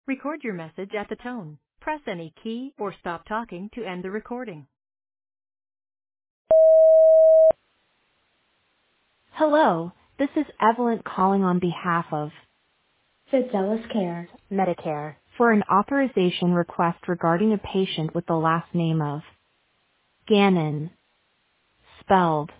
Record your message at the tone. Press any key or stop talking to end the recording. Hello, this is Evelyn calling on behalf of Fidelis Care, Medicare for an authorization request regarding a patient with the last name of Gannon, spelled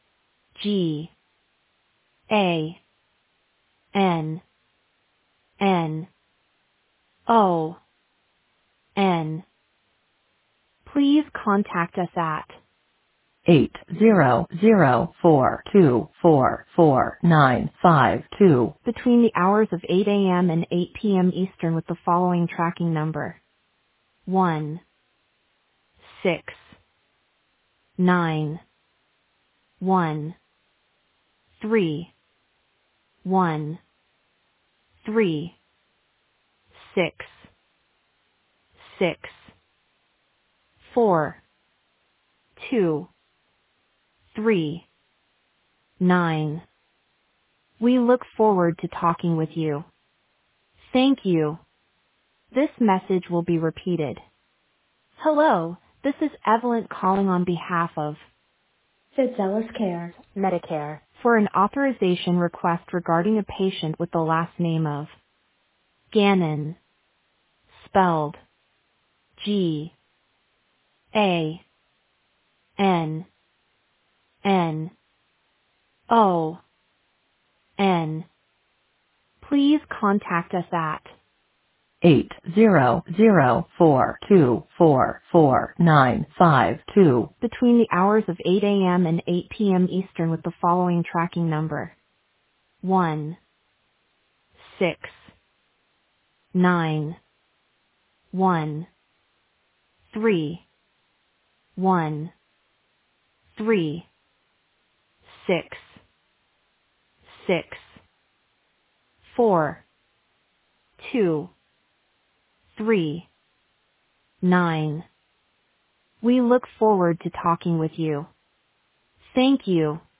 Gannon. Please contact us at 800-424-4952 between the hours of 8 a.m. and 8 p.m. Eastern with the following tracking number: 113-136-6-4-2-3-9. We look forward to talking with you. Thank you. This message will be repeated. Hello, this is Evelyn calling on behalf of Fidelis Care, Medicare for an authorization request regarding a patient with the last name of Gannon, spelled Gannon. Please contact us at 800-424-4952 between the hours of 8 a.m. and 8 p.m. Eastern with the following tracking number: 113-136-6-4-2-3-9. We look forward to talking with you. Thank you.